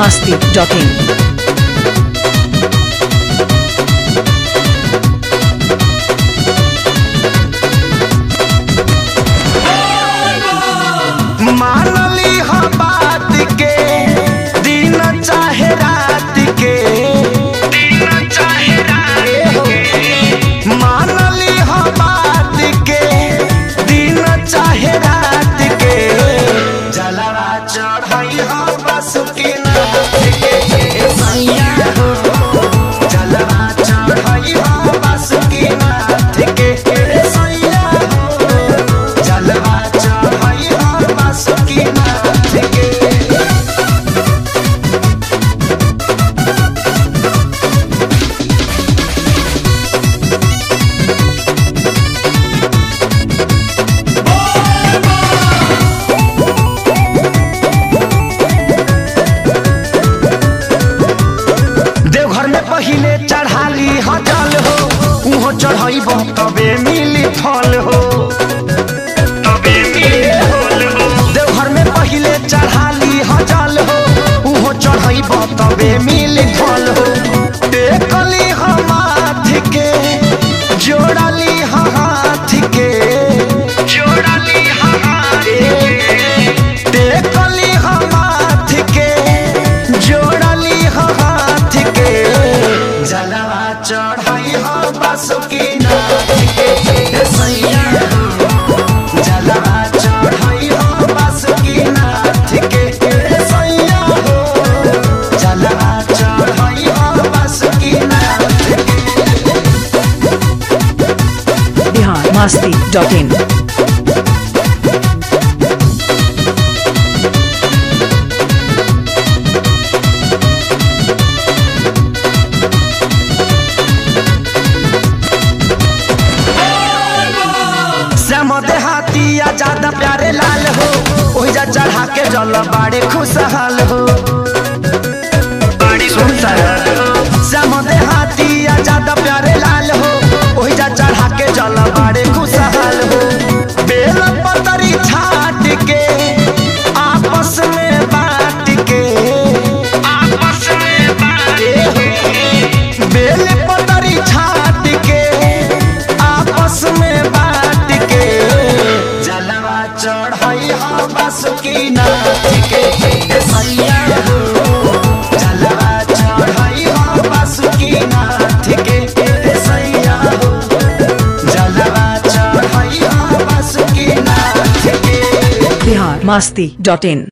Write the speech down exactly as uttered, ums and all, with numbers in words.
masti dot in. मानली हो बात के दिन चाहे रात के दिन चाहे रात के मानली हो बात के दिन चाहे रात के जलवा चढ़ाई हो बस की नाथ के सैया हो जलवा चढ़ाई हो बस की नाथ के सैया हो जलवा चढ़ाई हो बस की नाथ के देवघर में पहिले चढ़ाली हो जल हो उहो चढ़ाइब तबे मिली फल हो तबे मिली फल हो देवघर में पहिले चढ़ाली हो जल हो उहो चढ़ाइब तबे मिली फल हो टेकली हो माथ के जोड़ली हो हाथ के जोड़ली हो हाथ के टेकली हो माथ के जोड़ली हो हाथ के जलवा चढ़ाई हो बस की नाथ के सैया हो जलवा चढ़ाई हो बस की नाथ के सैया हो जलवा चढ़ाई हो बस की नाथ के Bihar masti dot in. Shyam देहाती ज्यादा प्यारे लाल हो ओहिजा चढ़ा के जल बाड़े खुशहाल हो श्याम देहाती ज्यादा प्यारे लाल हो ओहिजा चढ़ा के जल बाड़े खुशहाल हो बेल पतरी छाट के आपस में बांट के आपस में बांट के बेल पतरी छाट के आपस में बांट के जलवा चढ़ाई हो बस की नाथ के सैया हो जलवा चढ़ाई हो बस की नाथ के सैया हो जलवा चढ़ाई हो बस की नाथ के Bihar masti dot in.